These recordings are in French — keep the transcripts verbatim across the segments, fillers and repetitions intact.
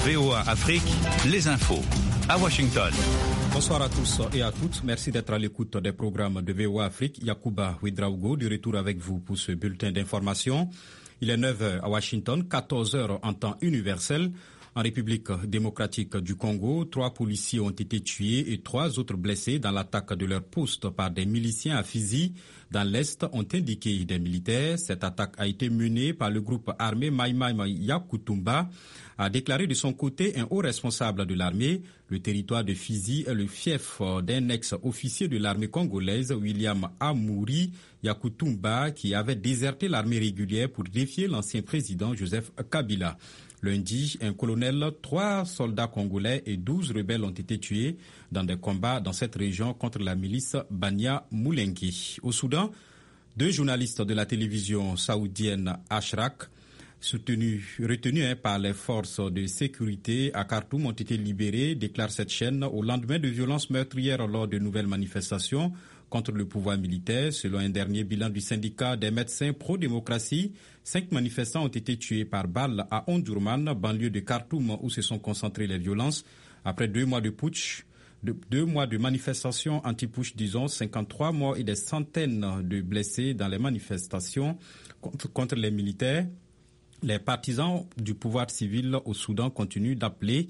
V O A Afrique, les infos à Washington. Bonsoir à tous et à toutes. Merci d'être à l'écoute des programmes de V O A Afrique. Yacouba Ouedraogo, de retour avec vous pour ce bulletin d'information. Il est neuf heures à Washington, quatorze heures en temps universel. En République démocratique du Congo, trois policiers ont été tués et trois autres blessés dans l'attaque de leur poste par des miliciens à Fizi. Dans l'Est, ont indiqué des militaires. Cette attaque a été menée par le groupe armé Mai Mai Yakutumba, a déclaré de son côté un haut responsable de l'armée. Le territoire de Fizi est le fief d'un ex-officier de l'armée congolaise, William Amouri Yakutumba, qui avait déserté l'armée régulière pour défier l'ancien président Joseph Kabila. Lundi, un colonel, trois soldats congolais et douze rebelles ont été tués dans des combats dans cette région contre la milice Banya Moulengi. Au Soudan, deux journalistes de la télévision saoudienne Ashrak, soutenus, retenus hein, par les forces de sécurité à Khartoum, ont été libérés, déclare cette chaîne, au lendemain de violences meurtrières lors de nouvelles manifestations contre le pouvoir militaire. Selon un dernier bilan du syndicat des médecins pro-démocratie, cinq manifestants ont été tués par balles à Omdurman, banlieue de Khartoum, où se sont concentrées les violences. Après deux mois de putsch, de, deux mois de manifestations anti-putsch, disons, cinquante-trois morts et des centaines de blessés dans les manifestations contre, contre les militaires. Les partisans du pouvoir civil au Soudan continuent d'appeler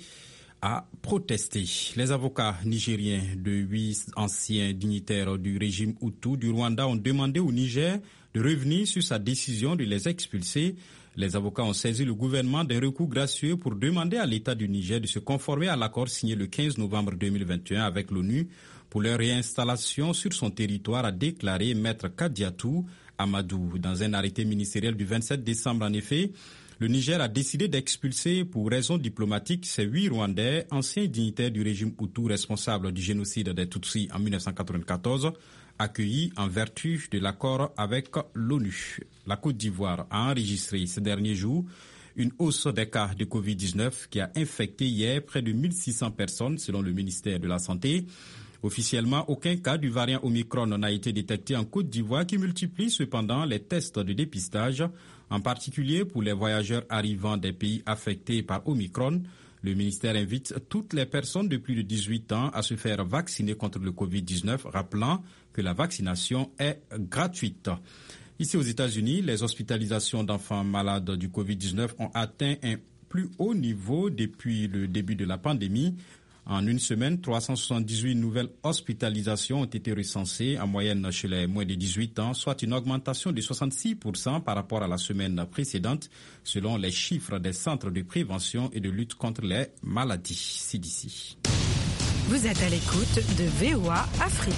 à protester. Les avocats nigériens de huit anciens dignitaires du régime Hutu du Rwanda ont demandé au Niger de revenir sur sa décision de les expulser. Les avocats ont saisi le gouvernement d'un recours gracieux pour demander à l'État du Niger de se conformer à l'accord signé le quinze novembre deux mille vingt et un avec l'ONU pour leur réinstallation sur son territoire, a déclaré Maître Kadiatou Amadou. Dans un arrêté ministériel du vingt-sept décembre, en effet, le Niger a décidé d'expulser pour raisons diplomatiques ces huit Rwandais, anciens dignitaires du régime Hutu responsable du génocide des Tutsis en dix-neuf cent quatre-vingt-quatorze, accueillis en vertu de l'accord avec l'ONU. La Côte d'Ivoire a enregistré ces derniers jours une hausse des cas de covid dix-neuf qui a infecté hier près de mille six cents personnes selon le ministère de la Santé. Officiellement, aucun cas du variant Omicron n'a été détecté en Côte d'Ivoire qui multiplie cependant les tests de dépistage, en particulier pour les voyageurs arrivant des pays affectés par Omicron. Le ministère invite toutes les personnes de plus de dix-huit ans à se faire vacciner contre le covid dix-neuf, rappelant que la vaccination est gratuite. Ici aux États-Unis, les hospitalisations d'enfants malades du covid dix-neuf ont atteint un plus haut niveau depuis le début de la pandémie. En une semaine, trois cent soixante-dix-huit nouvelles hospitalisations ont été recensées en moyenne chez les moins de dix-huit ans, soit une augmentation de soixante-six pour cent par rapport à la semaine précédente, selon les chiffres des centres de prévention et de lutte contre les maladies C D C. Vous êtes à l'écoute de V O A Afrique.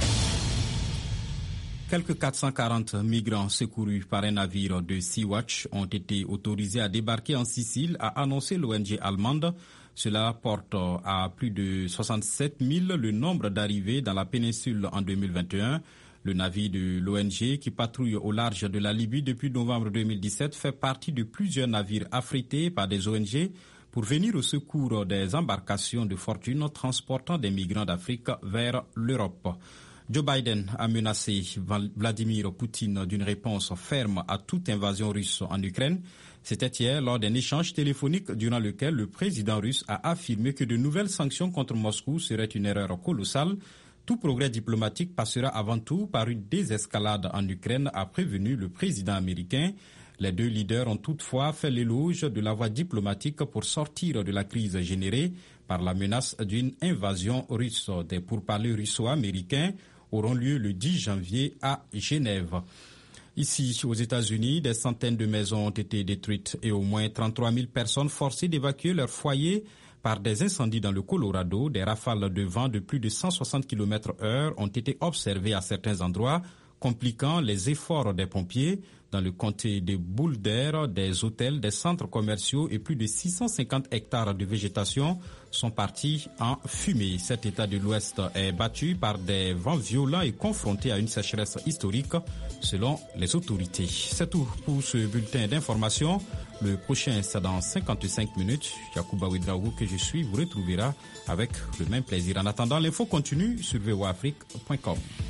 Quelques quatre cent quarante migrants secourus par un navire de Sea-Watch ont été autorisés à débarquer en Sicile, a annoncé l'O N G allemande. Cela porte à plus de soixante-sept mille le nombre d'arrivées dans la péninsule en deux mille vingt et un. Le navire de l'O N G, qui patrouille au large de la Libye depuis novembre deux mille dix-sept, fait partie de plusieurs navires affrétés par des O N G pour venir au secours des embarcations de fortune transportant des migrants d'Afrique vers l'Europe. Joe Biden a menacé Vladimir Poutine d'une réponse ferme à toute invasion russe en Ukraine. C'était hier lors d'un échange téléphonique durant lequel le président russe a affirmé que de nouvelles sanctions contre Moscou seraient une erreur colossale. Tout progrès diplomatique passera avant tout par une désescalade en Ukraine, a prévenu le président américain. Les deux leaders ont toutefois fait l'éloge de la voie diplomatique pour sortir de la crise générée par la menace d'une invasion russe. Des pourparlers russo-américains auront lieu le dix janvier à Genève. Ici, aux États-Unis, des centaines de maisons ont été détruites et au moins trente-trois mille personnes forcées d'évacuer leur foyer par des incendies dans le Colorado. Des rafales de vent de plus de cent soixante kilomètres heure ont été observées à certains endroits, compliquant les efforts des pompiers. Dans le comté de Boulder, des hôtels, des centres commerciaux et plus de six cent cinquante hectares de végétation sont partis en fumée. Cet état de l'Ouest est battu par des vents violents et confronté à une sécheresse historique, selon les autorités. C'est tout pour ce bulletin d'information. Le prochain, c'est dans cinquante-cinq minutes. Yacouba Ouedraogo, que je suis, vous retrouvera avec le même plaisir. En attendant, l'info continue sur v o a afrique point com.